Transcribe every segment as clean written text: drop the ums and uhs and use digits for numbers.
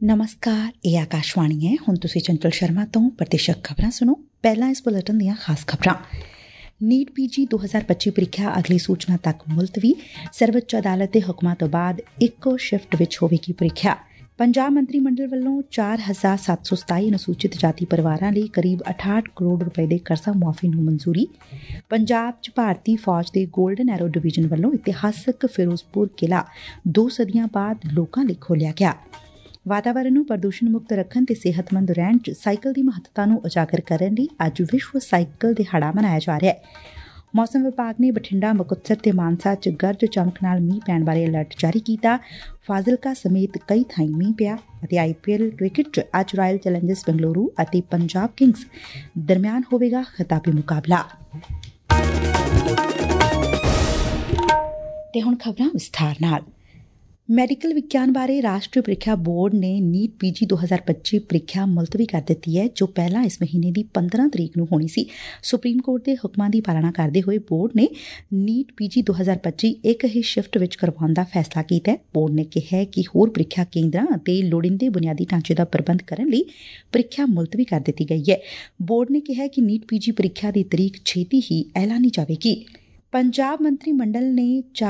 ਨਮਸਕਾਰ, ਇਹ ਆਕਾਸ਼ਵਾਣੀ ਹੈ। ਹੁਣ ਤੁਸੀਂ ਚੰਚਲ ਸ਼ਰਮਾ ਤੋਂ ਪ੍ਰਤੀਸ਼ਤ ਖਬਰਾਂ ਸੁਣੋ। ਪਹਿਲਾਂ ਇਸ ਬੁਲੇਟਿਨ ਦੀਆਂ ਖਾਸ ਖਬਰਾਂ। ਨੀਟ PG 2025 ਪ੍ਰੀਖਿਆ ਅਗਲੀ ਸੂਚਨਾ ਤੱਕ ਮੁਲਤਵੀ। ਸਰਵਉੱਚ ਅਦਾਲਤ ਦੇ ਹੁਕਮਾਂ ਤੋਂ ਬਾਅਦ ਇੱਕੋ ਸ਼ਿਫਟ ਵਿੱਚ ਹੋਵੇਗੀ ਪ੍ਰੀਖਿਆ। ਪੰਜਾਬ ਮੰਤਰੀ ਮੰਡਲ ਵੱਲੋਂ 4,727 ਅਨੁਸੂਚਿਤ ਜਾਤੀ ਪਰਿਵਾਰਾਂ ਲਈ ਕਰੀਬ 68 ਕਰੋੜ ਰੁਪਏ ਦੇ ਕਰਜ਼ਾ ਮੁਆਫ਼ੀ ਨੂੰ ਮਨਜ਼ੂਰੀ। ਪੰਜਾਬ 'ਚ ਭਾਰਤੀ ਫੌਜ ਦੇ ਗੋਲਡਨ ਐਰੋ ਡਿਵੀਜ਼ਨ ਵੱਲੋਂ ਇਤਿਹਾਸਕ ਫਿਰੋਜ਼ਪੁਰ ਕਿਲ੍ਹਾ 2 ਸਦੀਆਂ ਬਾਅਦ ਲੋਕਾਂ ਲਈ ਖੋਲ੍ਹਿਆ ਗਿਆ। ਵਾਤਾਵਰਨ ਨੂੰ ਪ੍ਰਦੂਸ਼ਣ ਮੁਕਤ ਰੱਖਣ ਤੇ ਸਿਹਤਮੰਦ ਰਹਿਣ 'ਚ ਸਾਈਕਲ ਦੀ ਮਹੱਤਤਾ ਨੂੰ ਉਜਾਗਰ ਕਰਨ ਲਈ ਅੱਜ ਵਿਸ਼ਵ ਸਾਈਕਲ ਦਿਹਾੜਾ ਮਨਾਇਆ ਜਾ ਰਿਹਾ ਹੈ। ਮੌਸਮ ਵਿਭਾਗ ਨੇ ਬਠਿੰਡਾ, ਮੁਕਤਸਰ ਤੇ ਮਾਨਸਾ 'ਚ ਗਰਜ ਚਮਕ ਨਾਲ ਮੀਂਹ ਪੈਣ ਬਾਰੇ ਅਲਰਟ ਜਾਰੀ ਕੀਤਾ। ਫਾਜ਼ਿਲਕਾ ਸਮੇਤ ਕਈ ਥਾਈਂ ਮੀਂਹ ਪਿਆ ਅਤੇ IPL ਕ੍ਰਿਕਟ 'ਚ ਅੱਜ ਰਾਇਲ ਚੈਲੰਜਰਸ ਬੰਗਲੁਰੂ ਅਤੇ ਪੰਜਾਬ ਕਿੰਗਜ਼ ਦਰਮਿਆਨ ਹੋਵੇਗਾ ਖਿਤਾਬੀ ਮੁਕਾਬਲਾ। ਤੇ ਹੁਣ ਖਬਰਾਂ ਵਿਸਥਾਰ ਨਾਲ। ਮੈਡੀਕਲ ਵਿਗਿਆਨ ਬਾਰੇ ਰਾਸ਼ਟਰੀ ਪ੍ਰੀਖਿਆ ਬੋਰਡ ਨੇ ਨੀਟ PG 2025 ਪ੍ਰੀਖਿਆ ਮੁਲਤਵੀ ਕਰ ਦਿੱਤੀ ਹੈ, ਜੋ ਪਹਿਲਾਂ ਇਸ ਮਹੀਨੇ ਦੀ 15 ਤਰੀਕ ਨੂੰ ਹੋਣੀ ਸੀ। ਸੁਪਰੀਮ ਕੋਰਟ ਦੇ ਹੁਕਮਾਂ ਦੀ ਪਾਲਣਾ ਕਰਦੇ ਹੋਏ ਬੋਰਡ ਨੇ ਨੀਟ PG 2025 ਇੱਕ ਹੀ ਸ਼ਿਫਟ ਵਿੱਚ ਕਰਵਾਉਣ ਦਾ ਫੈਸਲਾ ਕੀਤਾ ਹੈ। ਬੋਰਡ ਨੇ ਕਿਹਾ ਕਿ ਹੋਰ ਪ੍ਰੀਖਿਆ ਕੇਂਦਰਾਂ ਅਤੇ ਲੋੜੀਂਦੇ ਬੁਨਿਆਦੀ ਢਾਂਚੇ ਦਾ ਪ੍ਰਬੰਧ ਕਰਨ ਲਈ ਪ੍ਰੀਖਿਆ ਮੁਲਤਵੀ ਕਰ ਦਿੱਤੀ ਗਈ ਹੈ। ਬੋਰਡ ਨੇ ਕਿਹਾ ਕਿ ਨੀਟ PG ਪ੍ਰੀਖਿਆ ਦੀ ਤਰੀਕ ਛੇਤੀ ਹੀ ਐਲਾਨੀ ਜਾਵੇਗੀ। ਪੰਜਾਬ ਮੰਤਰੀ ਮੰਡਲ ਨੇ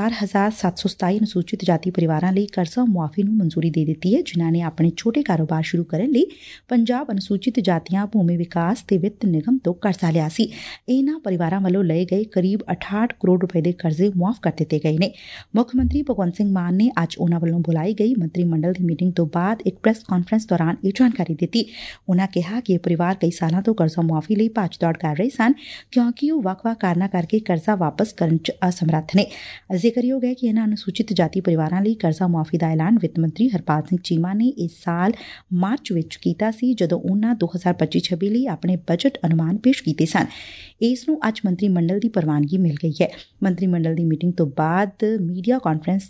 4,727 ਅਨੁਸੂਚਿਤ ਜਾਤੀ ਪਰਿਵਾਰਾਂ ਲਈ ਕਰਜ਼ਾ ਮੁਆਫ਼ੀ ਨੂੰ ਮਨਜ਼ੂਰੀ ਦੇ ਦਿੱਤੀ ਹੈ, ਜਿਨ੍ਹਾਂ ਨੇ ਆਪਣੇ ਛੋਟੇ ਕਾਰੋਬਾਰ ਸ਼ੁਰੂ ਕਰਨ ਲਈ ਪੰਜਾਬ ਅਨੁਸੂਚਿਤ ਜਾਤੀਆਂ ਭੂਮੀ ਵਿਕਾਸ ਤੇ ਵਿੱਤ ਨਿਗਮ ਤੋਂ ਕਰਜ਼ਾ ਲਿਆ ਸੀ। ਇਹਨਾਂ ਪਰਿਵਾਰਾਂ ਵੱਲੋਂ ਲਏ ਗਏ ਕਰੀਬ 68 ਕਰੋੜ ਰੁਪਏ ਦੇ ਕਰਜ਼ੇ ਮੁਆਫ਼ ਕਰ ਦਿੱਤੇ ਗਏ ਨੇ। ਮੁੱਖ ਮੰਤਰੀ ਭਗਵੰਤ ਸਿੰਘ ਮਾਨ ਨੇ ਅੱਜ ਉਨ੍ਹਾਂ ਵੱਲੋਂ ਬੁਲਾਈ ਗਈ ਮੰਤਰੀ ਮੰਡਲ ਦੀ ਮੀਟਿੰਗ ਤੋਂ ਬਾਅਦ ਇੱਕ ਪ੍ਰੈਸ ਕਾਨਫਰੰਸ ਦੌਰਾਨ ਇਹ ਜਾਣਕਾਰੀ ਦਿੱਤੀ। ਉਨ੍ਹਾਂ ਕਿਹਾ ਕਿ ਇਹ ਪਰਿਵਾਰ ਕਈ ਸਾਲਾਂ ਤੋਂ ਕਰਜ਼ਾ ਮੁਆਫ਼ੀ ਲਈ ਭੱਜ ਦੌੜ ਕਰ ਰਹੇ ਸਨ, ਕਿਉਂਕਿ ਉਹ ਵੱਖ-ਵੱਖ ਕਾਰਨਾਂ ਕਰਕੇ ਕਰਜ਼ਾ ਵਾਪਸ ਕਰਨ 'ਚ ਅਸਮਰੱਥ ਨੇ। ਜ਼ਿਕਰਯੋਗ ਹੈ ਕਿ ਇਹਨਾਂ ਅਨੁਸੂਚਿਤ ਜਾਤੀ ਪਰਿਵਾਰਾਂ ਲਈ ਕਰਜ਼ਾ ਮੁਆਫ਼ੀ ਦਾ ਐਲਾਨ ਵਿੱਤ ਮੰਤਰੀ ਹਰਪਾਲ ਸਿੰਘ ਚੀਮਾ ਨੇ ਇਸ ਸਾਲ ਮਾਰਚ ਵਿੱਚ ਕੀਤਾ ਸੀ, ਜਦੋਂ ਉਹਨਾਂ 2025-26 ਲਈ ਆਪਣੇ ਬਜਟ ਅਨੁਮਾਨ ਪੇਸ਼ ਕੀਤੇ ਸਨ। ਇਸ ਨੂੰ ਅੱਜ ਮੰਤਰੀ ਮੰਡਲ ਦੀ ਪ੍ਰਵਾਨਗੀ ਮਿਲ ਗਈ ਹੈ। ਮੰਤਰੀ ਮੰਡਲ ਦੀ ਮੀਟਿੰਗ ਤੋਂ ਬਾਅਦ ਮੀਡੀਆ ਕਾਨਫਰੰਸ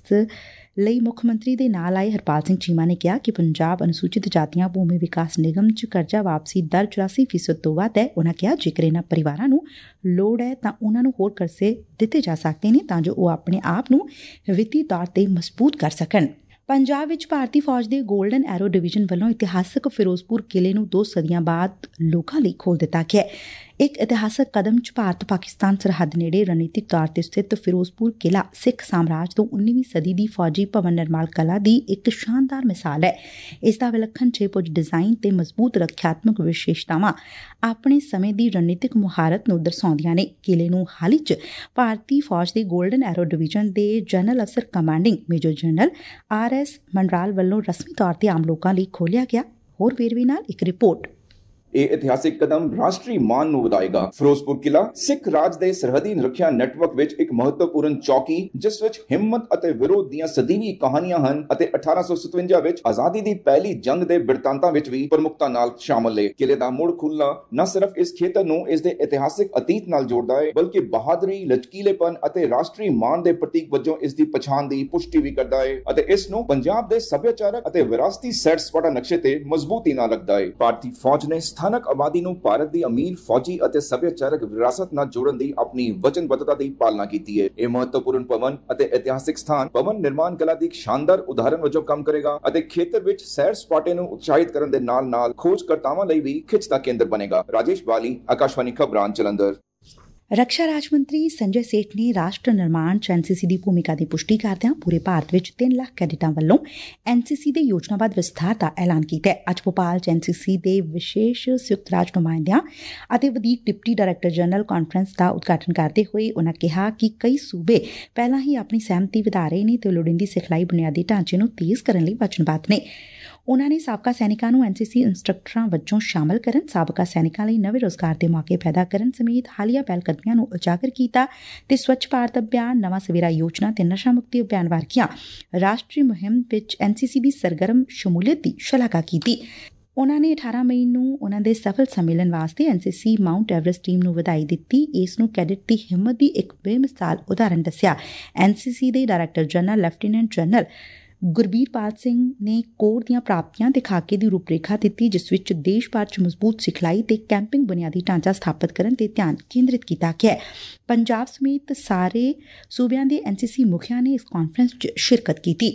ਲਈ ਮੁੱਖ ਮੰਤਰੀ ਦੇ ਨਾਲ ਆਏ ਹਰਪਾਲ ਸਿੰਘ ਚੀਮਾ ਨੇ ਕਿਹਾ ਕਿ ਪੰਜਾਬ ਅਨੁਸੂਚਿਤ ਜਾਤੀਆਂ ਭੂਮੀ ਵਿਕਾਸ ਨਿਗਮ 'ਚ ਕਰਜ਼ਾ ਵਾਪਸੀ ਦਰ 84% ਤੋਂ ਵੱਧ ਹੈ। ਉਨ੍ਹਾਂ ਕਿਹਾ ਜੇਕਰ ਇਹਨਾਂ ਪਰਿਵਾਰਾਂ ਨੂੰ ਲੋੜ ਹੈ ਤਾਂ ਉਨ੍ਹਾਂ ਨੂੰ ਹੋਰ ਕਰਜ਼ੇ ਦਿੱਤੇ ਜਾ ਸਕਦੇ ਨੇ, ਤਾਂ ਜੋ ਉਹ ਆਪਣੇ ਆਪ ਨੂੰ ਵਿੱਤੀ ਤੌਰ ਤੇ ਮਜ਼ਬੂਤ ਕਰ ਸਕਣ। ਪੰਜਾਬ ਵਿੱਚ ਭਾਰਤੀ ਫੌਜ ਦੇ ਗੋਲਡਨ ਐਰੋ ਡਿਵੀਜ਼ਨ ਵੱਲੋਂ ਇਤਿਹਾਸਕ ਫਿਰੋਜ਼ਪੁਰ ਕਿਲ੍ਹੇ ਨੂੰ 2 ਸਦੀਆਂ ਬਾਅਦ ਲੋਕਾਂ ਲਈ ਖੋਲ੍ਹ ਦਿੱਤਾ ਗਿਆ ਹੈ। ਇੱਕ ਇਤਿਹਾਸਕ ਕਦਮ 'ਚ ਭਾਰਤ ਪਾਕਿਸਤਾਨ ਸਰਹੱਦ ਨੇੜੇ ਰਣਨੀਤਿਕ ਤੌਰ ਤੇ ਸਥਿਤ ਫਿਰੋਜ਼ਪੁਰ ਕਿਲ੍ਹਾ ਸਿੱਖ ਸਾਮਰਾਜ ਤੋਂ 19ਵੀਂ ਸਦੀ ਦੀ ਫੌਜੀ ਭਵਨ ਨਿਰਮਾਣ ਕਲਾ ਦੀ ਇੱਕ ਸ਼ਾਨਦਾਰ ਮਿਸਾਲ ਹੈ। ਇਸ ਦਾ ਵਿਲੱਖਣ 6 ਪੁੱਜ ਡਿਜ਼ਾਈਨ ਤੇ ਮਜ਼ਬੂਤ ਰੱਖਿਆਤਮਕ ਵਿਸ਼ੇਸ਼ਤਾਵਾਂ ਆਪਣੇ ਸਮੇਂ ਦੀ ਰਣਨੀਤਿਕ ਮੁਹਾਰਤ ਨੂੰ ਦਰਸਾਉਂਦੀਆਂ ਨੇ। ਕਿਲ੍ਹੇ ਨੂੰ ਹਾਲ ਹੀ 'ਚ ਭਾਰਤੀ ਫੌਜ ਦੇ ਗੋਲਡਨ ਐਰੋ ਡਿਵੀਜ਼ਨ ਦੇ ਜਨਰਲ ਅਫਸਰ commanding major general RS Mandral ਵੱਲੋਂ ਰਸਮੀ ਤੌਰ ਤੇ ਆਮ ਲੋਕਾਂ ਲਈ ਖੋਲ੍ਹਿਆ ਗਿਆ। ਹੋਰ ਵੇਰਵੇ ਨਾਲ ਇੱਕ ਰਿਪੋਰਟ। ਇਹ ਇਤਿਹਾਸਿਕ ਕਦਮ ਰਾਸ਼ਟਰੀ ਮਾਣ ਨੂੰ ਵਧਾਏਗਾ। ਫਿਰੋਜ਼ਪੁਰ ਕਿਲ੍ਹਾ ਸਿੱਖ ਰਾਜ ਦੇ ਸਰਹੱਦੀ ਰੱਖਿਆ ਨੈਟਵਰਕ ਵਿੱਚ ਇੱਕ ਮਹੱਤਵਪੂਰਨ ਚੌਕੀ, ਜਿਸ ਵਿੱਚ ਹਿੰਮਤ ਅਤੇ ਵਿਰੋਧ ਦੀਆਂ ਸਦੀਵੀ ਕਹਾਣੀਆਂ ਹਨ ਅਤੇ 1857 ਵਿੱਚ ਆਜ਼ਾਦੀ ਦੀ ਪਹਿਲੀ ਜੰਗ ਦੇ ਬਿਰਤਾਂਤਾਂ ਵਿੱਚ ਵੀ ਪ੍ਰਮੁਖਤਾ ਨਾਲ ਸ਼ਾਮਲ ਹੈ। ਕਿਲ੍ਹੇ ਦਾ ਮੁੜ ਖੁੱਲ੍ਹਣਾ ਨਾ ਸਿਰਫ ਇਸ ਖੇਤਰ ਨੂੰ ਇਸ ਦੇ ਇਤਿਹਾਸਿਕ ਅਤੀਤ ਨਾਲ ਜੋੜਦਾ ਹੈ, ਬਲਕਿ ਬਹਾਦਰੀ, ਲਚਕੀਲੇਪਨ ਅਤੇ ਰਾਸ਼ਟਰੀ ਮਾਣ ਦੇ ਪ੍ਰਤੀਕ ਵਜੋਂ ਇਸ ਦੀ ਪਛਾਣ ਦੀ ਪੁਸ਼ਟੀ ਵੀ ਕਰਦਾ ਹੈ ਅਤੇ ਇਸ ਨੂੰ ਪੰਜਾਬ ਦੇ ਸੱਭਿਆਚਾਰਕ ਅਤੇ ਵਿਰਾਸਤੀ ਸੈਰ ਸਪਾਟਾ ਨਕਸ਼ੇ ਤੇ ਮਜ਼ਬੂਤੀ ਨਾਲ ਰੱਖਦਾ ਹੈ। ਭਾਰਤੀ ਫੌਜ ਨੇ ਸਥਾਨਕ ਆਬਾਦੀ ਨੂੰ ਭਾਰਤ ਦੀ ਅਮੀਰ ਫੌਜੀ ਅਤੇ ਸੱਭਿਆਚਾਰਕ ਵਿਰਾਸਤ ਨਾਲ ਜੋੜਨ ਦੀ ਆਪਣੀ ਵਚਨਬੱਧਤਾ ਦੀ ਪਾਲਣਾ ਕੀਤੀ ਹੈ। ਇਹ ਮਹੱਤਵਪੂਰਨ ਭਵਨ ਅਤੇ ਇਤਿਹਾਸਿਕ ਸਥਾਨ ਭਵਨ ਨਿਰਮਾਣ ਕਲਾ ਦੀ ਇੱਕ ਸ਼ਾਨਦਾਰ ਉਦਾਹਰਨ ਵਜੋਂ ਕੰਮ ਕਰੇਗਾ ਅਤੇ ਖੇਤਰ ਵਿੱਚ ਸੈਰ ਸਪਾਟੇ ਨੂੰ ਉਤਸ਼ਾਹਿਤ ਕਰਨ ਦੇ ਨਾਲ-ਨਾਲ ਖੋਜਕਰਤਾਵਾਂ ਲਈ ਵੀ ਖਿੱਚ ਦਾ ਕੇਂਦਰ ਬਣੇਗਾ। ਰਾਜੇਸ਼ ਬਾਲੀ, ਆਕਾਸ਼ਵਾਣੀ ਖਬਰਾਂ, ਜਲੰਧਰ। ਰੱਖਿਆ ਰਾਜ ਮੰਤਰੀ ਸੰਜੇ ਸੇਠ ਨੇ ਰਾਸ਼ਟਰ ਨਿਰਮਾਣ 'ਚ NCC ਦੀ ਭੂਮਿਕਾ ਦੀ ਪੁਸ਼ਟੀ ਕਰਦਿਆਂ ਪੂਰੇ ਭਾਰਤ ਵਿੱਚ 3 ਲੱਖ ਕੈਡਿਟਾਂ ਵੱਲੋਂ NCC ਦੇ ਯੋਜਨਾਬੱਧ ਵਿਸਥਾਰ ਦਾ ਐਲਾਨ ਕੀਤਾ ਹੈ। ਅੱਜ ਭੋਪਾਲ 'ਚ NCC ਦੇ ਵਿਸ਼ੇਸ਼ ਸੰਯੁਕਤ ਰਾਜ ਨੁਮਾਇੰਦਿਆਂ ਅਤੇ ਵਧੀਕ ਡਿਪਟੀ ਡਾਇਰੈਕਟਰ ਜਨਰਲ ਕਾਨਫਰੰਸ ਦਾ ਉਦਘਾਟਨ ਕਰਦੇ ਹੋਏ ਉਨ੍ਹਾਂ ਕਿਹਾ ਕਿ ਕਈ ਸੂਬੇ ਪਹਿਲਾਂ ਹੀ ਆਪਣੀ ਸਹਿਮਤੀ ਵਧਾ ਰਹੇ ਨੇ ਤੇ ਲੋੜੀਂਦੀ ਸਿਖਲਾਈ ਬੁਨਿਆਦੀ ਢਾਂਚੇ ਨੂੰ ਤੇਜ਼ ਕਰਨ ਲਈ ਵਚਨਬੱਧ ਨੇ। ਉਨ੍ਹਾਂ ਨੇ ਸਾਬਕਾ ਸੈਨਿਕਾਂ ਨੂੰ NCC ਇੰਸਟ੍ਰਕਟਰਾਂ ਵਜੋਂ ਸ਼ਾਮਲ ਕਰਨ, ਸਾਬਕਾ ਸੈਨਿਕਾਂ ਲਈ ਨਵੇਂ ਰੋਜ਼ਗਾਰ ਦੇ ਮੌਕੇ ਪੈਦਾ ਕਰਨ ਸਮੇਤ ਹਾਲੀਆ ਪਹਿਲਕਦਮੀਆਂ ਨੂੰ ਉਜਾਗਰ ਕੀਤਾ ਤੇ ਸਵੱਛ ਭਾਰਤ ਅਭਿਆਨ, ਨਵਾਂ ਸਵੇਰਾ ਯੋਜਨਾ ਤੇ ਨਸ਼ਾ ਮੁਕਤੀ ਅਭਿਆਨ ਵਰਗੀਆਂ ਰਾਸ਼ਟਰੀ ਮੁਹਿੰਮ ਵਿੱਚ NCC ਦੀ ਸਰਗਰਮ ਸ਼ਮੂਲੀਅਤ ਦੀ ਸ਼ਲਾਘਾ ਕੀਤੀ। ਉਨ੍ਹਾਂ ਨੇ 18 ਮਈ ਨੂੰ ਉਨ੍ਹਾਂ ਦੇ ਸਫਲ ਸੰਮੇਲਨ ਵਾਸਤੇ NCC ਮਾਊਂਟ ਐਵਰੈਸਟ ਟੀਮ ਨੂੰ ਵਧਾਈ ਦਿੱਤੀ। ਇਸ ਨੂੰ ਕੈਡਿਟ ਦੀ ਹਿੰਮਤ ਦੀ ਇੱਕ ਬੇਮਿਸਾਲ ਉਦਾਹਰਨ ਦੱਸਿਆ। NCC ਦੇ director general lieutenant general Gurbirpal Singh ਨੇ ਕੋਰ ਦੀਆਂ ਪ੍ਰਾਪਤੀਆਂ ਤੇ ਖਾਕੇ ਦੀ ਰੂਪਰੇਖਾ ਦਿੱਤੀ, ਜਿਸ ਵਿੱਚ ਦੇਸ਼ ਭਰ 'ਚ ਮਜ਼ਬੂਤ ਸਿਖਲਾਈ ਤੇ ਕੈਂਪਿੰਗ ਬੁਨਿਆਦੀ ਢਾਂਚਾ ਸਥਾਪਿਤ ਕਰਨ ਤੇ ਧਿਆਨ ਕੇਂਦਰਿਤ ਕੀਤਾ ਗਿਆ। ਪੰਜਾਬ ਸਮੇਤ ਸਾਰੇ ਸੂਬਿਆਂ ਦੇ NCC ਮੁਖੀਆਂ ਨੇ ਇਸ ਕਾਨਫਰੰਸ 'ਚ ਸ਼ਿਰਕਤ ਕੀਤੀ।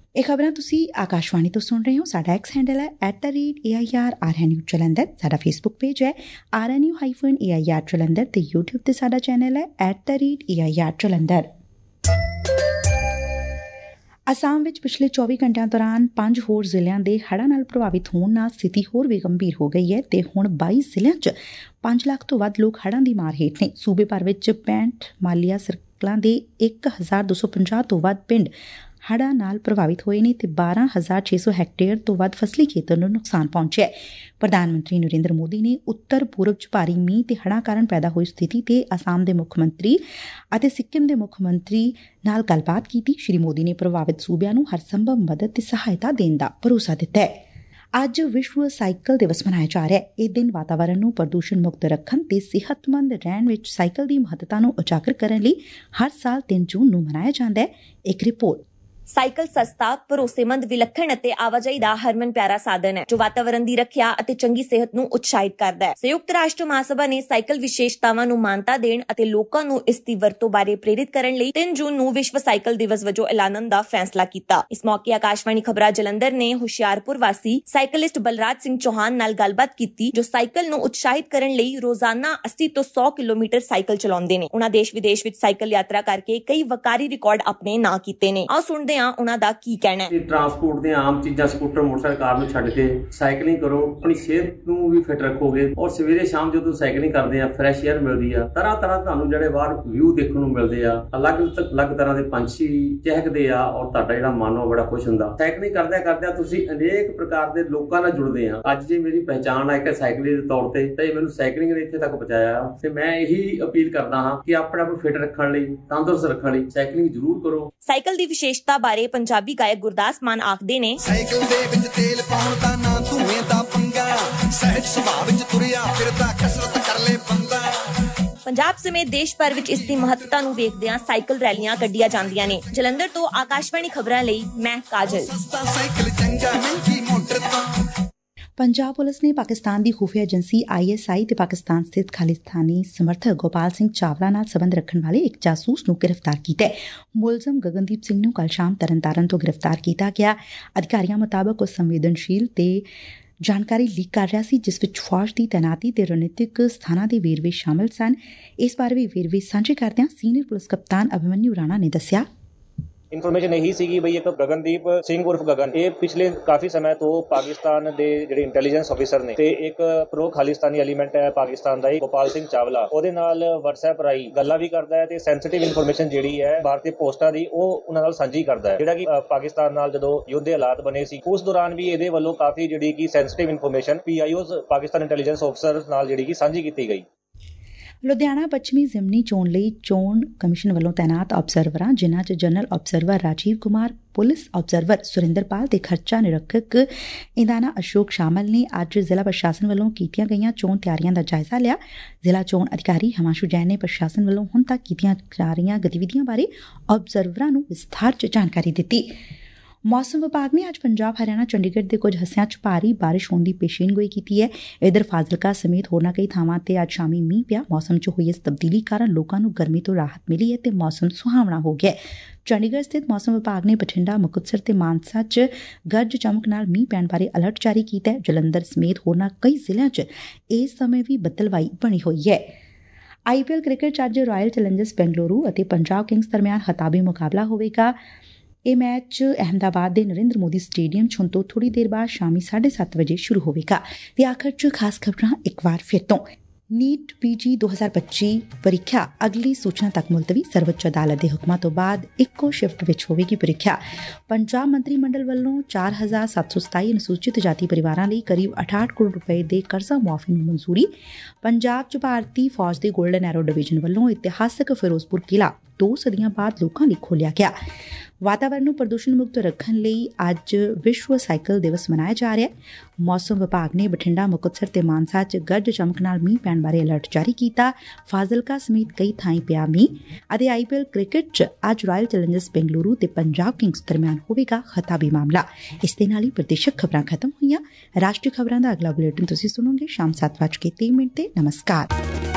ਇਹ ਖਬਰਾਂ ਤੁਸੀਂ ਆਕਾਸ਼ਵਾਣੀ ਤੋਂ ਸੁਣ ਰਹੇ ਹੋ। ਸਾਡਾ ਐਕਸ ਹੈਂਡਲ ਹੈ @AIR ਜਲੰਧਰ, ਸਾਡਾ ਫੇਸਬੁੱਕ ਪੇਜ ਹੈ RNU-AIR ਜਲੰਧਰ ਤੇ YouTube ਤੇ ਸਾਡਾ ਚੈਨਲ ਹੈ @AIR ਜਲੰਧਰ। ਅਸਾਮ ਵਿੱਚ ਪਿਛਲੇ 24 ਘੰਟਿਆਂ ਦੌਰਾਨ 5 ਹੋਰ ਜ਼ਿਲ੍ਹਿਆਂ ਦੇ ਹੜ੍ਹਾਂ ਨਾਲ ਪ੍ਰਭਾਵਿਤ ਹੋਣ ਨਾਲ ਸਥਿਤੀ ਹੋਰ ਵੀ ਗੰਭੀਰ ਹੋ ਗਈ ਹੈ ਤੇ ਹੁਣ 22 ਜ਼ਿਲ੍ਹਿਆਂ 'ਚ 5 ਲੱਖ ਤੋਂ ਵੱਧ ਲੋਕ ਹੜ੍ਹਾਂ ਦੀ ਮਾਰ ਹੇਠ ਨੇ। ਸੂਬੇ ਭਰ ਵਿੱਚ 65 ਮਾਲੀਆ ਸਰਕਲਾਂ ਦੇ 1250 ਤੋਂ ਵੱਧ ਪਿੰਡ ਹੜ੍ਹਾਂ ਨਾਲ ਪ੍ਰਭਾਵਿਤ ਹੋਏ ਨੇ ਤੇ 12,600 ਹੈਕਟੇਅਰ ਤੋਂ ਵੱਧ ਫਸਲੀ ਖੇਤਰ ਨੂੰ ਨੁਕਸਾਨ ਪਹੁੰਚਿਆ। ਪ੍ਰਧਾਨ ਮੰਤਰੀ ਨਰਿੰਦਰ ਮੋਦੀ ਨੇ ਉੱਤਰ ਪੂਰਬ 'ਚ ਭਾਰੀ ਮੀਂਹ ਤੇ ਹੜ੍ਹਾਂ ਕਾਰਨ ਪੈਦਾ ਹੋਈ ਸਥਿਤੀ ਤੇ ਅਸਾਮ ਦੇ ਮੁੱਖ ਮੰਤਰੀ ਅਤੇ ਸਿੱਕਿਮ ਦੇ ਮੁੱਖ ਮੰਤਰੀ ਨਾਲ ਗੱਲਬਾਤ ਕੀਤੀ। ਸ਼੍ਰੀ ਮੋਦੀ ਨੇ ਪ੍ਰਭਾਵਿਤ ਸੂਬਿਆਂ ਨੂੰ ਹਰ ਸੰਭਵ ਮਦਦ ਤੇ ਸਹਾਇਤਾ ਦੇਣ ਦਾ ਭਰੋਸਾ ਦਿੱਤਾ ਹੈ। ਅੱਜ ਵਿਸ਼ਵ ਸਾਈਕਲ ਦਿਵਸ ਮਨਾਇਆ ਜਾ ਰਿਹਾ ਹੈ। ਇਹ ਦਿਨ ਵਾਤਾਵਰਨ ਨੂੰ ਪ੍ਰਦੂਸ਼ਣ ਮੁਕਤ ਰੱਖਣ ਤੇ ਸਿਹਤਮੰਦ ਰਹਿਣ ਵਿੱਚ ਸਾਈਕਲ ਦੀ ਮਹੱਤਤਾ ਨੂੰ ਉਜਾਗਰ ਕਰਨ ਲਈ ਹਰ ਸਾਲ 3 ਜੂਨ ਨੂੰ ਮਨਾਇਆ ਜਾਂਦਾ ਹੈ। ਇੱਕ ਰਿਪੋਰਟ। ਸਾਈਕਲ ਸਸਤਾ, ਭਰੋਸੇਮੰਦ, ਵਿਲੱਖਣ ਅਤੇ ਆਵਾਜਾਈ ਦਾ ਹਰਮਨ ਪਿਆਰਾ ਸਾਧਨ ਹੈ ਜੋ ਵਾਤਾਵਰਨ ਦੀ ਰੱਖਿਆ ਅਤੇ ਚੰਗੀ ਸਿਹਤ ਨੂੰ ਉਤਸ਼ਾਹਿਤ ਕਰਦਾ ਹੈ। ਸੰਯੁਕਤ ਰਾਸ਼ਟਰ ਮਹਾਸਭਾ ਨੇ ਸਾਈਕਲ ਵਿਸ਼ੇਸ਼ਤਾਵਾਂ ਨੂੰ ਮਾਨਤਾ ਦੇਣ ਅਤੇ ਲੋਕਾਂ ਨੂੰ ਇਸ ਦੀ ਵਰਤੋਂ ਬਾਰੇ ਪ੍ਰੇਰਿਤ ਕਰਨ ਲਈ 3 ਜੂਨ ਨੂੰ ਵਿਸ਼ਵ ਸਾਈਕਲ ਦਿਵਸ ਵਜੋਂ ਐਲਾਨਣ ਦਾ ਫੈਸਲਾ ਕੀਤਾ। ਇਸ ਮੌਕੇ ਆਕਾਸ਼ਵਾਣੀ ਖਬਰਾਂ ਜਲੰਧਰ ਨੇ ਹੁਸ਼ਿਆਰਪੁਰ ਵਾਸੀ ਸਾਈਕਲਿਸਟ ਬਲਰਾਜ ਸਿੰਘ ਚੌਹਾਨ ਨਾਲ ਗੱਲਬਾਤ ਕੀਤੀ ਜੋ ਸਾਈਕਲ ਨੂੰ ਉਤਸ਼ਾਹਿਤ ਕਰਨ ਲਈ ਰੋਜ਼ਾਨਾ 80 ਤੋਂ 100 ਕਿਲੋਮੀਟਰ ਸਾਈਕਲ ਚਲਾਉਂਦੇ ਨੇ। ਉਹਨਾਂ ਦੇਸ਼ ਵਿਦੇਸ਼ ਵਿੱਚ ਸਾਈਕਲ ਯਾਤਰਾ ਕਰਕੇ ਕਈ ਵਕਾਰੀ ਰਿਕਾਰਡ ਆਪਣੇ ਨਾਂ ਕੀਤੇ ਨੇ। ਆਓ ਸੁਣਦੇ ਉਹਨਾਂ ਦਾ ਕੀ ਕਹਿਣਾ ਹੈ। ਟਰਾਂਸਪੋਰਟ ਦੀਆਂ ਆਮ ਚੀਜ਼ਾਂ ਸਕੂਟਰ, ਮੋਟਰਸਾਈਕਲ, ਕਾਰ ਨੂੰ ਛੱਡ ਕੇ ਸਾਈਕਲਿੰਗ ਕਰੋ, ਆਪਣੀ ਸਿਹਤ ਨੂੰ ਵੀ ਫਿੱਟ ਰੱਖੋਗੇ ਔਰ ਸਵੇਰੇ ਸ਼ਾਮ ਜਦੋਂ ਸਾਈਕਲਿੰਗ ਕਰਦੇ ਆ ਫਰੈਸ਼ ਏਅਰ ਮਿਲਦੀ ਆ। ਤਰ੍ਹਾਂ ਤੁਹਾਨੂੰ ਜਿਹੜੇ ਬਾਹਰ ਵਿਊ ਦੇਖਣ ਨੂੰ ਮਿਲਦੇ ਆ, ਅਲੱਗ ਤਰ੍ਹਾਂ ਦੇ ਪੰਛੀ ਚਹਿਕਦੇ ਆ ਔਰ ਤੁਹਾਡਾ ਜਿਹੜਾ ਮਨ ਉਹ ਬੜਾ ਖੁਸ਼ ਹੁੰਦਾ। ਸਾਈਕਲਿੰਗ ਕਰਦਿਆਂ ਤੁਸੀਂ ਅਨੇਕ ਪ੍ਰਕਾਰ ਦੇ ਲੋਕਾਂ ਨਾਲ ਜੁੜਦੇ ਆ। ਅੱਜ ਜੇ ਮੇਰੀ ਪਹਿਚਾਣ ਆ ਇੱਕ ਸਾਈਕਲਿਸਟ ਦੇ ਤੌਰ ਤੇ ਤਾਂ ਇਹ ਮੈਨੂੰ ਸਾਈਕਲਿੰਗ ਨੇ ਇੱਥੇ ਤੱਕ ਪਹੁੰਚਾਇਆ ਤੇ ਮੈਂ ਇਹੀ ਅਪੀਲ ਕਰਦਾ ਹਾਂ ਕਿ ਆਪਣੇ ਆਪ ਨੂੰ ਫਿੱਟ ਰੱਖਣ ਲਈ, ਤੰਦਰੁਸਤ ਰੱਖਣ ਲਈ ਸਾਈਕਲਿੰਗ ਜ਼ਰੂਰ ਕਰੋ। ਸਾਈਕਲ ਦੀ ਵਿਸ਼ੇਸ਼ਤਾ ਬਾਰੇ ਪੰਜਾਬੀ ਗਾਇਕ ਗੁਰਦਾਸ ਮਾਨ ਆਖਦੇ ਨੇ, ਸਾਈਕਲ ਦੇ ਵਿੱਚ ਤੇਲ ਪਾਉਣ ਦਾ ਨਾ ਧੂਏ ਦਾ ਪੰਗਾ, ਸਹਿਜ ਸੁਭਾਅ ਵਿੱਚ ਤੁਰਿਆ ਫਿਰਦਾ ਕਸਰਤ ਕਰ ਲੈ ਬੰਦਾ। ਪੰਜਾਬ ਸਮੇਤ ਦੇਸ਼ ਭਰ ਵਿੱਚ ਇਸ ਦੀ ਮਹੱਤਤਾ ਨੂੰ ਵੇਖਦਿਆਂ ਸਾਈਕਲ ਰੈਲੀਆਂ ਕੱਢੀਆਂ ਜਾਂਦੀਆਂ ਨੇ। ਜਲੰਧਰ ਤੋਂ ਆਕਾਸ਼ਵਾਣੀ ਖਬਰਾਂ ਲਈ ਮੈਂ ਕਾਜਲ। ਸਸਤਾ ਸਾਈਕਲ ਚੰਗਾ ਮਹਿੰਗੀ ਮੋਟਰ ਤੋਂ। ਪੰਜਾਬ ਪੁਲਿਸ ਨੇ ਪਾਕਿਸਤਾਨ ਦੀ ਖੁਫੀਆ ਏਜੰਸੀ ISI ਤੇ ਪਾਕਿਸਤਾਨ ਸਥਿਤ ਖਾਲਿਸਤਾਨੀ ਸਮਰਥਕ ਗੋਪਾਲ ਸਿੰਘ ਚਾਵਲਾ ਨਾਲ ਸਬੰਧ ਰੱਖਣ ਵਾਲੇ ਇੱਕ ਜਾਸੂਸ ਨੂੰ ਗ੍ਰਿਫਤਾਰ ਕੀਤਾ ਹੈ। ਮੁਲਜ਼ਮ ਗਗਨਦੀਪ ਸਿੰਘ ਨੂੰ ਕੱਲ ਸ਼ਾਮ ਤਰਨਤਾਰਨ ਤੋਂ ਗ੍ਰਿਫਤਾਰ ਕੀਤਾ ਗਿਆ। ਅਧਿਕਾਰੀਆਂ ਮੁਤਾਬਕ ਉਹ ਸੰਵੇਦਨਸ਼ੀਲ ਤੇ ਜਾਣਕਾਰੀ ਲੀਕ ਕਰ ਰਿਹਾ ਸੀ ਜਿਸ ਵਿੱਚ ਫੌਜ ਦੀ ਤੈਨਾਤੀ ਤੇ ਰਣਨੀਤਿਕ ਸਥਾਨਾਂ ਦੇ ਵੇਰਵੇ ਸ਼ਾਮਲ ਸਨ। ਇਸ ਬਾਰੇ ਵੀ ਵੇਰਵੇ ਸਾਂਝੇ ਕਰਦਿਆਂ ਸੀਨੀਅਰ ਪੁਲਿਸ ਕਪਤਾਨ ਅਭਿਮਨਿਊ ਰਾਣਾ ਨੇ ਦੱਸਿਆ, ਇਨਫੋਰਮੇਸ਼ਨ ਇਹੀ ਸੀਗੀ ਬਈ ਇੱਕ ਗਗਨਦੀਪ ਸਿੰਘ ਉਰਫ ਗਗਨ, ਇਹ ਪਿਛਲੇ ਕਾਫੀ ਸਮੇਂ ਤੋਂ ਪਾਕਿਸਤਾਨ ਦੇ ਜਿਹੜੇ ਇੰਟੈਲੀਜੈਂਸ ਆਫੀਸਰ ਨੇ ਤੇ ਇੱਕ ਪ੍ਰੋ ਖਾਲਿਸਤਾਨੀ ਐਲੀਮੈਂਟ ਹੈ ਪਾਕਿਸਤਾਨ ਦਾ ਹੀ ਗੋਪਾਲ ਸਿੰਘ ਚਾਵਲਾ, ਉਹਦੇ ਨਾਲ WhatsApp ਰਾਹੀਂ ਗੱਲਾਂ ਵੀ ਕਰਦਾ ਹੈ ਤੇ ਸੈਂਸਿਟਿਵ ਇਨਫੋਰਮੇਸ਼ਨ ਜਿਹੜੀ ਹੈ ਭਾਰਤੀ ਪੋਸਟਾਂ ਦੀ ਉਹ ਉਹਨਾਂ ਨਾਲ ਸਾਂਝੀ ਕਰਦਾ ਹੈ। ਜਿਹੜਾ ਕਿ ਪਾਕਿਸਤਾਨ ਨਾਲ ਜਦੋਂ ਯੁੱਧ ਦੇ ਹਾਲਾਤ ਬਣੇ ਸੀ ਉਸ ਦੌਰਾਨ ਵੀ ਇਹਦੇ ਵੱਲੋਂ ਕਾਫੀ ਜਿਹੜੀ ਕਿ sensitive information PIOs Pakistan intelligence officer ਨਾਲ ਜਿਹੜੀ ਕਿ ਸਾਂਝੀ ਕੀਤੀ ਗਈ। ਲੁਧਿਆਣਾ ਪੱਛਮੀ ਜ਼ਿਮਨੀ ਚੋਣ ਲਈ ਚੋਣ ਕਮਿਸ਼ਨ ਵੱਲੋਂ ਤੈਨਾਤ ਆਬਜ਼ਰਵਰਾਂ, ਜਿਨ੍ਹਾਂ 'ਚ general observer Rajeev Kumar, police observer Surinderpal ਤੇ ਖਰਚਾ ਨਿਰੀਖਕ ਇੰਦਾਨਾ ਅਸ਼ੋਕ ਸ਼ਾਮਲ ਨੇ ਅੱਜ ਜ਼ਿਲ੍ਹਾ ਪ੍ਰਸ਼ਾਸਨ ਵੱਲੋਂ ਕੀਤੀਆਂ ਗਈਆਂ ਚੋਣ ਤਿਆਰੀਆਂ ਦਾ ਜਾਇਜ਼ਾ ਲਿਆ। ਜ਼ਿਲ੍ਹਾ ਚੋਣ ਅਧਿਕਾਰੀ ਹਿਮਾਂਸ਼ੂ ਜੈਨ ਨੇ ਪ੍ਰਸ਼ਾਸਨ ਵੱਲੋਂ ਹੁਣ ਤੱਕ ਕੀਤੀਆਂ ਜਾ ਰਹੀਆਂ ਗਤੀਵਿਧੀਆਂ ਬਾਰੇ ਆਬਜ਼ਰਵਰਾਂ ਨੂੰ ਵਿਸਥਾਰ 'ਚ ਜਾਣਕਾਰੀ ਦਿੱਤੀ। ਮੌਸਮ ਵਿਭਾਗ ਨੇ ਅੱਜ ਪੰਜਾਬ, ਹਰਿਆਣਾ, ਚੰਡੀਗੜ੍ਹ ਦੇ ਕੁਝ ਹਿੱਸਿਆਂ 'ਚ ਭਾਰੀ ਬਾਰਿਸ਼ ਹੋਣ ਦੀ ਪੇਸ਼ੀਨਗੋਈ ਕੀਤੀ ਹੈ। ਇਧਰ ਫਾਜ਼ਿਲਕਾ ਸਮੇਤ ਹੋਰਨਾਂ ਕਈ ਥਾਵਾਂ ਤੇ ਅੱਜ ਸ਼ਾਮੀ ਮੀਂਹ ਪਿਆ। ਮੌਸਮ 'ਚ ਹੋਈ ਇਸ ਤਬਦੀਲੀ ਕਾਰਨ ਲੋਕਾਂ ਨੂੰ ਗਰਮੀ ਤੋਂ ਰਾਹਤ ਮਿਲੀ ਹੈ ਤੇ ਮੌਸਮ ਸੁਹਾਵਣਾ ਹੋ ਗਿਆ। ਚੰਡੀਗੜ੍ਹ ਸਥਿਤ ਮੌਸਮ ਵਿਭਾਗ ਨੇ ਬਠਿੰਡਾ, ਮੁਕਤਸਰ ਤੇ ਮਾਨਸਾ 'ਚ ਗਰਜ ਚਮਕ ਨਾਲ ਮੀਂਹ ਪੈਣ ਬਾਰੇ ਅਲਰਟ ਜਾਰੀ ਕੀਤਾ ਹੈ। ਜਲੰਧਰ ਸਮੇਤ ਹੋਰਨਾਂ ਕਈ ਜ਼ਿਲ੍ਹਿਆਂ 'ਚ ਇਸ ਸਮੇਂ ਵੀ ਬੱਦਲਵਾਈ ਬਣੀ ਹੋਈ ਹੈ। IPL ਕ੍ਰਿਕਟ 'ਚ ਅੱਜ ਰਾਇਲ ਚੈਲੰਜਰਸ ਬੈਂਗਲੁਰੂ ਅਤੇ ਪੰਜਾਬ ਕਿੰਗਸ ਦਰਮਿਆਨ ਖਿਤਾਬੀ ਮੁਕਾਬਲਾ ਹੋਵੇਗਾ। ਇਹ ਮੈਚ ਅਹਿਮਦਾਬਾਦ ਦੇ ਨਰਿੰਦਰ ਮੋਦੀ ਸਟੇਡੀਅਮ 'ਚ ਹੁਣ ਤੋਂ ਥੋੜੀ ਦੇਰ ਬਾਅਦ ਸ਼ਾਮੀ 7:30 ਵਜੇ ਸ਼ੁਰੂ ਹੋਵੇਗਾ। ਤੇ ਆਖਰ 'ਚ ਖਾਸ ਖਬਰਾਂ ਇੱਕ ਵਾਰ ਫਿਰ ਤੋਂ। ਨੀਟ PG 2025 ਪ੍ਰੀਖਿਆ ਅਗਲੀ ਸੂਚਨਾ ਤੱਕ ਮੁਲਤਵੀ। ਸਰਵਉੱਚ ਅਦਾਲਤ ਦੇ ਹੁਕਮਾਂ ਤੋਂ ਬਾਅਦ ਇੱਕੋ ਸ਼ਿਫਟ ਵਿੱਚ ਹੋਵੇਗੀ ਪ੍ਰੀਖਿਆ। ਪੰਜਾਬ ਮੰਤਰੀ ਮੰਡਲ ਵੱਲੋਂ 4727 ਅਨੁਸੂਚਿਤ ਜਾਤੀ ਪਰਿਵਾਰਾਂ ਲਈ ਕਰੀਬ 68 ਕਰੋੜ ਰੁਪਏ ਦੇ ਕਰਜ਼ਾ ਮੁਆਫੀ ਨੂੰ ਮਨਜ਼ੂਰੀ। ਪੰਜਾਬ 'ਚ ਭਾਰਤੀ ਫੌਜ ਦੇ ਗੋਲਡਨ ਐਰੋ ਡਿਵੀਜ਼ਨ ਵੱਲੋਂ ਇਤਿਹਾਸਕ ਫਿਰੋਜ਼ਪੁਰ ਕਿਲ੍ਹਾ 2 ਸਦੀਆਂ ਬਾਅਦ ਲੋਕਾਂ ਲਈ ਖੋਲ੍ਹਿਆ ਗਿਆ। ਵਾਤਾਵਰਨ ਨੂੰ ਪ੍ਰਦੂਸ਼ਣ ਮੁਕਤ ਰੱਖਣ ਲਈ ਅੱਜ ਵਿਸ਼ਵ ਸਾਈਕਲ ਦਿਵਸ ਮਨਾਇਆ ਜਾ ਰਿਹਾ ਹੈ। ਮੌਸਮ ਵਿਭਾਗ ਨੇ ਬਠਿੰਡਾ, ਮੁਕਤਸਰ ਤੇ ਮਾਨਸਾ 'ਚ ਗਰਜ ਚਮਕ ਨਾਲ ਮੀਂਹ ਪੈਣ ਬਾਰੇ ਅਲਰਟ ਜਾਰੀ ਕੀਤਾ। ਫਾਜ਼ਿਲਕਾ ਸਮੇਤ ਕਈ ਥਾਈਂ ਪਿਆ ਮੀਂਹ। ਅਤੇ IPL ਕ੍ਰਿਕਟ 'ਚ ਅੱਜ ਰਾਇਲ ਚੈਲੰਜਰਸ ਬੈਂਗਲੁਰੂ ਤੇ ਪੰਜਾਬ ਕਿੰਗਸ ਦਰਮਿਆਨ ਹੋਵੇਗਾ ਖਿਤਾਬੀ ਮਾਮਲਾ। ਇਸ ਦੇ ਨਾਲ ਹੀ ਪ੍ਰਦੇਸ਼ਕ ਖਬਰਾਂ ਖਤਮ ਹੋਈਆਂ। ਰਾਸ਼ਟਰੀ ਖਬਰਾਂ ਦਾ ਅਗਲਾ ਬੁਲੇਟਿਨ ਤੁਸੀਂ ਸੁਣੋਗੇ ਸ਼ਾਮ 7:03 ਤੇ। ਨਮਸਕਾਰ।